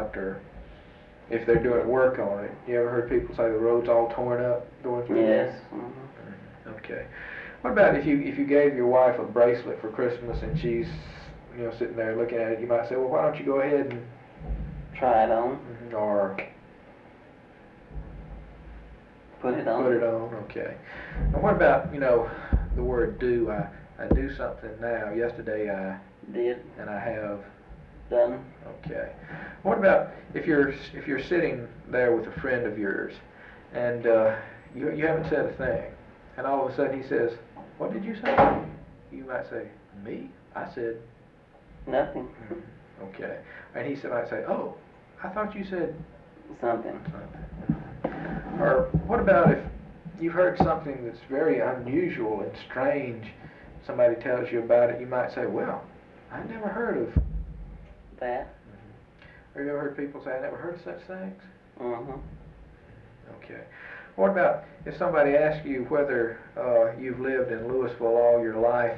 out, or if they're doing work on it. You ever heard people say the road's all torn up going through there? Yes. Mm-hmm. Okay. What about if you gave your wife a bracelet for Christmas and she's sitting there looking at it? You might say, well, why don't you go ahead and try it on, or put it on. Put it on. Okay. And what about the word do? I do something now. Yesterday I did and I have done. Okay. What about if you're sitting there with a friend of yours and you haven't said a thing, and all of a sudden he says, "What did you say?" You might say, "Me? I said nothing." Okay. And he might say, "Oh, I thought you said something." Or what about if you've heard something that's very unusual and strange, somebody tells you about it, you might say, "Well, I never heard of that." Have you ever heard people say, "I never heard of such things"? Mm-hmm. Okay. What about if somebody asks you whether you've lived in Louisville all your life?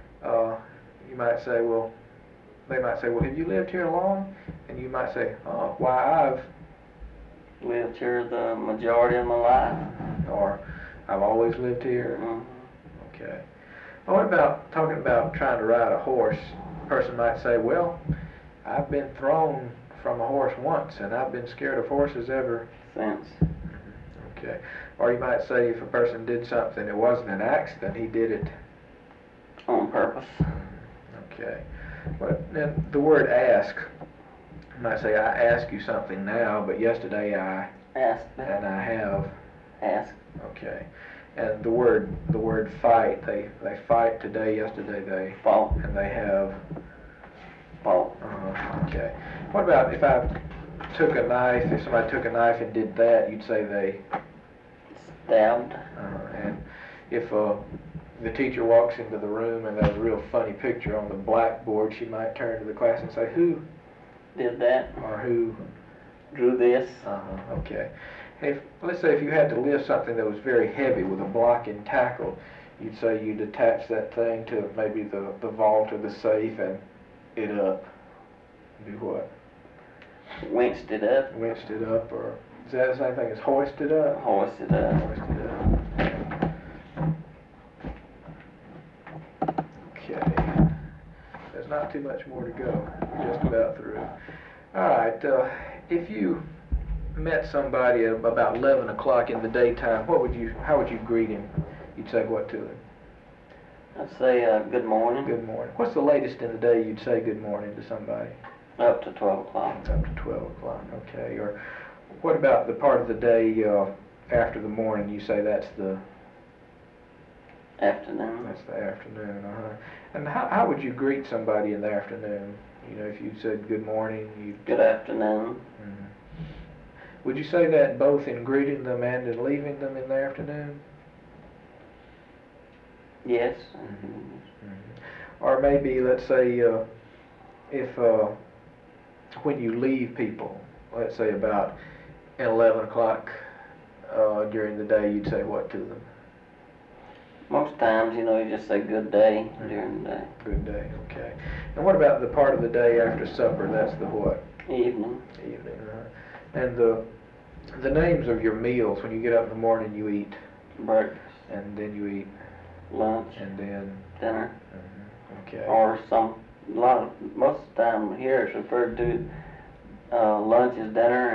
You might say, well, they might say, "Well, have you lived here long?" And you might say, "Oh, why, I've lived here the majority of my life," or "I've always lived here." Mm-hmm. Okay. Well, what about talking about trying to ride a horse? A person might say, "Well, I've been thrown from a horse once, and I've been scared of horses ever since." Okay. Or you might say if a person did something, it wasn't an accident, he did it on purpose. Okay. But then the word ask, you might say, "I ask you something now, but yesterday I asked and I have asked." Okay. And the word fight, they fight today, yesterday they fought, and they have fought. Okay. What about if I took a knife, if somebody took a knife and did that, you'd say they stabbed. And if the teacher walks into the room and there's a real funny picture on the blackboard, she might turn to the class and say, "Who did that?" Or who drew this? Okay. Let's say if you had to lift something that was very heavy with a block and tackle, you'd say you'd attach that thing to maybe the vault or the safe and it up. Do what? Winched it up. Winched it up, or is that the same thing as hoist it up? Hoist it up. Hoist it up. Okay. There's not too much more to go. We're just about through. All right. If you met somebody at about 11 o'clock in the daytime, how would you greet him? You'd say what to him? I'd say good morning. Good morning. What's the latest in the day you'd say good morning to somebody? Up to 12 o'clock. Up to 12 o'clock, okay. Or what about the part of the day after the morning? You say that's the afternoon. That's the afternoon, And how would you greet somebody in the afternoon? If you said good morning, good afternoon. Would you say that both in greeting them and in leaving them in the afternoon? Yes. Or maybe, let's say, if when you leave people, let's say about 11 o'clock during the day, you'd say what to them? Most times, you just say good day during the day. Good day, okay. And what about the part of the day after supper? That's the what? Evening. Evening, And the names of your meals, when you get up in the morning, you eat? Breakfast. And then you eat? Lunch. And then? Dinner. Okay. Or most of the time here it's referred to lunch is dinner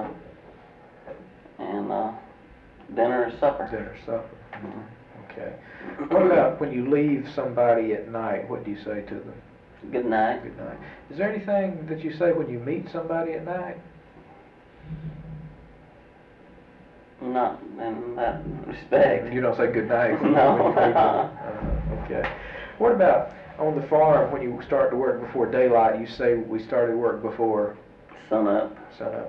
and dinner is supper. Dinner, supper. Okay. What about when you leave somebody at night? What do you say to them? Good night. Good night. Is there anything that you say when you meet somebody at night? Not in that respect. You don't say good night? No. Okay. What about on the farm when you start to work before daylight? You say we started work before sun up. Sun up.